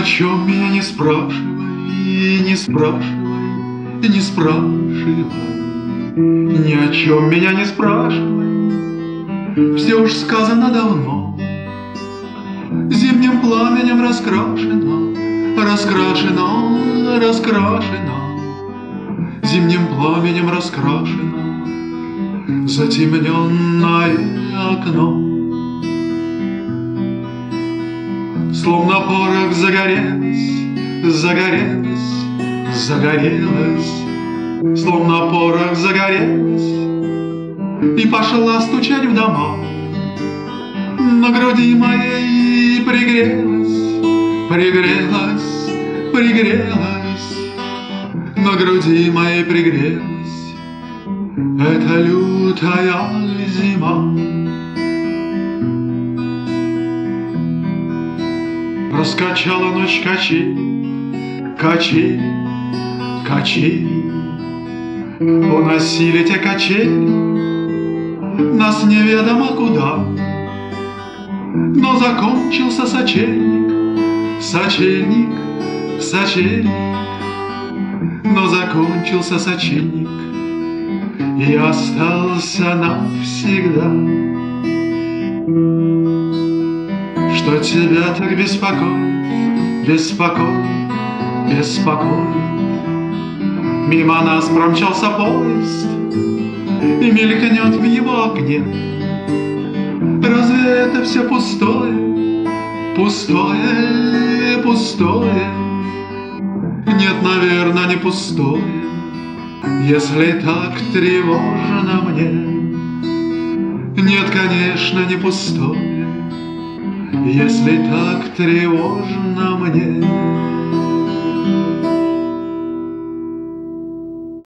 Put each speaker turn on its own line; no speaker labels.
чем меня не спрашивай, не спрашивай, не спрашивай. Ни о чем меня не спрашивай, все уж сказано давно. Зимним пламенем раскрашено, раскрашено, раскрашено. Зимним пламенем раскрашено затемненное окно. Словно порох загорелось, загорелось, загорелось. Словно порох загорелось и пошла стучать в дома. На груди моей пригрелась, пригрелась, пригрелась. На груди моей пригрелась эта лютая зима. Раскачала ночь качели, качели, качели. Уносили те качели нас неведомо куда. Но закончился сочельник, сочельник, сочельник. Но закончился сочельник и остался навсегда. Что тебя так беспокоит, беспокоит, беспокоит? Мимо нас промчался поезд и мелькнет в его окне. Разве это все пустое, пустое, пустое? Нет, наверное, не пустое, если так тревожно мне. Нет, конечно, не пустое, если так тревожно мне.